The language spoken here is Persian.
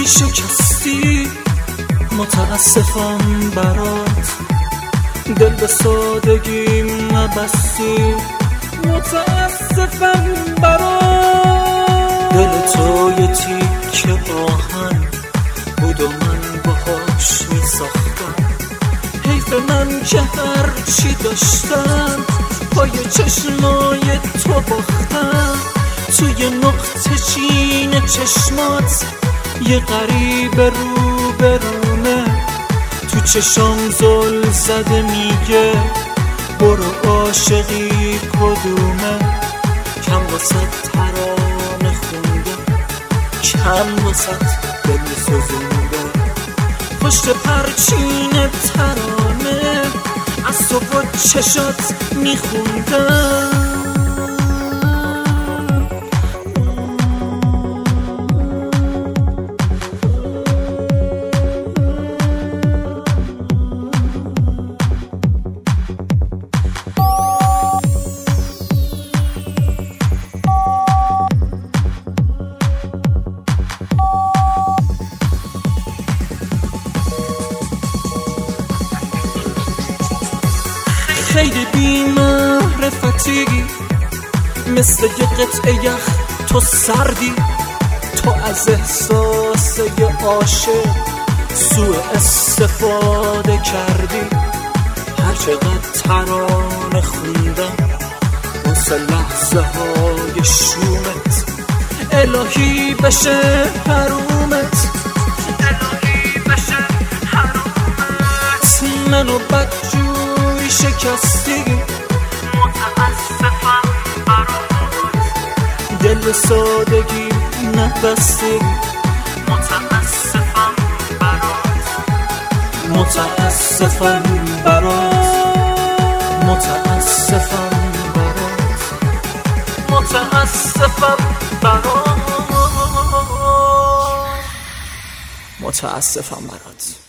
شکستی، متاسفم برات. دل به سادگیم نبستی، متاسفم برات. دل تو یه تیکه آهن بود و من باهاش میساختم. حیف من که هرچی داشتم پای چشمای تو باختم. توی نقطه چین چشمات یه غریب رو برونه، تو چشام زل زده میگه برو عاشقی کدومه. کم واسه ترانه خونده، کم واسه دل سوزونده. پشت پرچین ترانه از تو با چشات میخوندم. خیلی بی‌معرفتی، مثل یه قطعه یخ تو سردی. تو از احساس یه عاشق سوء استفاده کردی. هر چقدر ترانه خوندم واسه لحظه های شومت، الهی بشه حرومت، الهی بشه حرومت. منو بدجوری شکستی، متاسفم برات. دل سادگی نبستی، متاسفم برات. متاسفم برات، متاسفم برات، متاسفم برات، متاسفم برات.